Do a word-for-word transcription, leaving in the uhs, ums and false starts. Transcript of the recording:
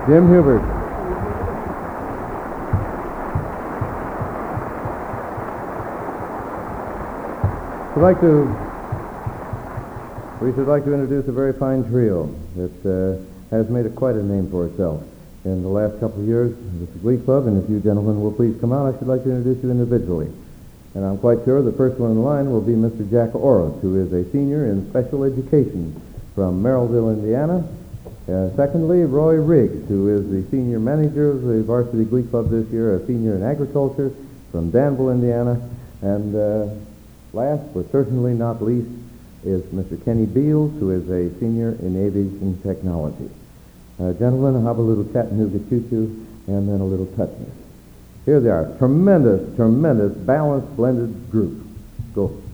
Jim Hubert. I'd like to, we should like to introduce a very fine trio that uh, has made a, quite a name for itself in the last couple of years with the Glee Club, and if you gentlemen will please come out, I should like to introduce you individually. And I'm quite sure the first one in line will be Mister Jack Orris, who is a senior in special education from Merrillville, Indiana. Uh, secondly, Roy Riggs, who is the senior manager of the Varsity Glee Club this year, a senior in agriculture from Danville, Indiana. And uh, last, but certainly not least, is Mister Kenny Beals, who is a senior in aviation technology. Uh, gentlemen, I'll have a little Chattanooga choo-choo and then a little touchness. Here they are. Tremendous, tremendous, balanced, blended group. Go.